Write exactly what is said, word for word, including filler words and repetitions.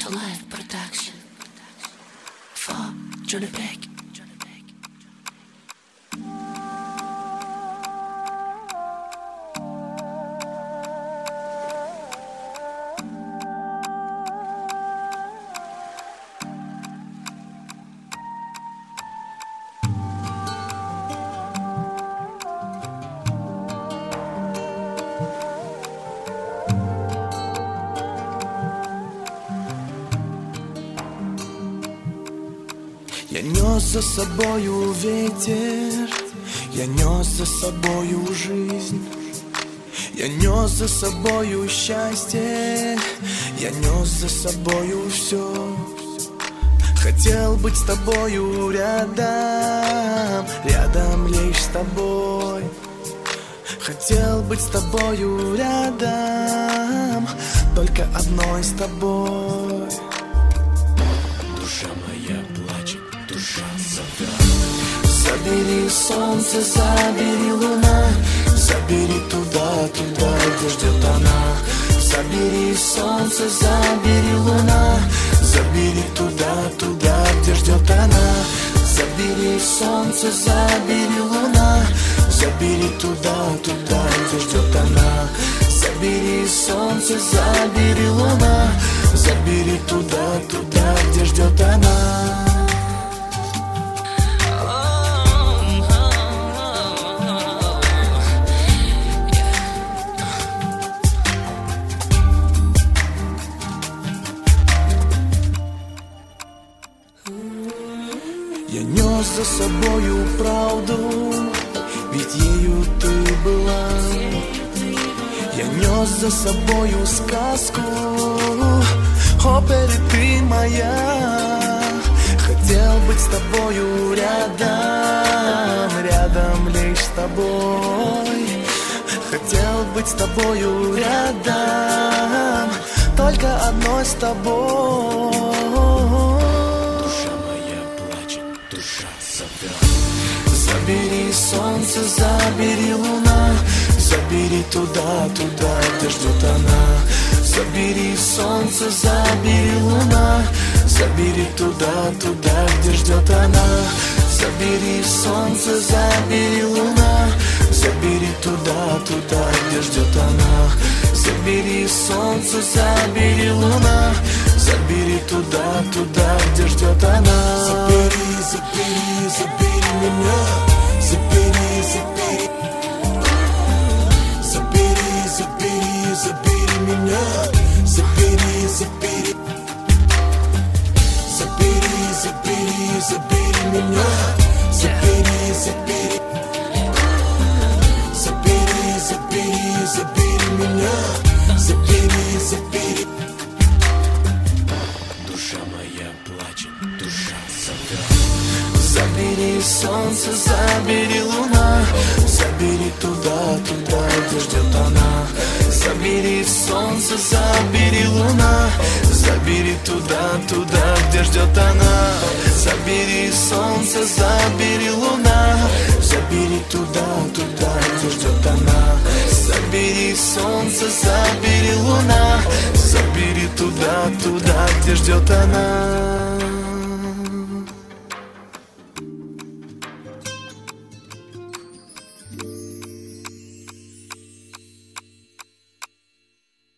to Life Production for Johnny Black. Я нес за собою ветер, я нес за собою жизнь, я нес за собою счастье, я нес за собою все. Хотел быть с тобою рядом, рядом лишь с тобой. Хотел быть с тобою рядом, только одной с тобой. Душа моя плачет, душа зовет. Забери солнце, забери луна, забери туда, туда, где ждет она. Забери солнце, забери луна, забери туда, туда, где ждет она. Забери солнце, забери луна, забери туда, туда, где ждет она. Забери солнце, забери луна, забери туда, туда, где ждет она. Я нес за собою правду, ведь ею ты была. Я нес за собою сказку, о, Перри, ты моя. Хотел быть с тобою рядом, рядом лишь с тобой. Хотел быть с тобою рядом, только одной с тобой. Забери солнце, забери луна, забери туда, туда, где ждет она. Забери солнце, забери луна, забери туда, туда, где ждет она. Забери солнце, забери луна, забери туда, туда, где ждет она. Забери солнце, забери луна, забери туда, туда, где ждет она. Забери, забери, забери меня. Забери, забери. Забери, забери, забери меня. Забери, забери. Забери, забери, забери меня. Забери, забери. Забери, забери, забери меня. Забери, забери. Душа моя плачет, душа зовет. Забери солнце, забери луна, забери туда, туда, где ждет она. Забери солнце, забери луна, забери туда, туда, где ждет она. Забери солнце, забери луна, забери туда, туда, где ждет она. Забери солнце, забери луна, забери туда, туда, где ждет она.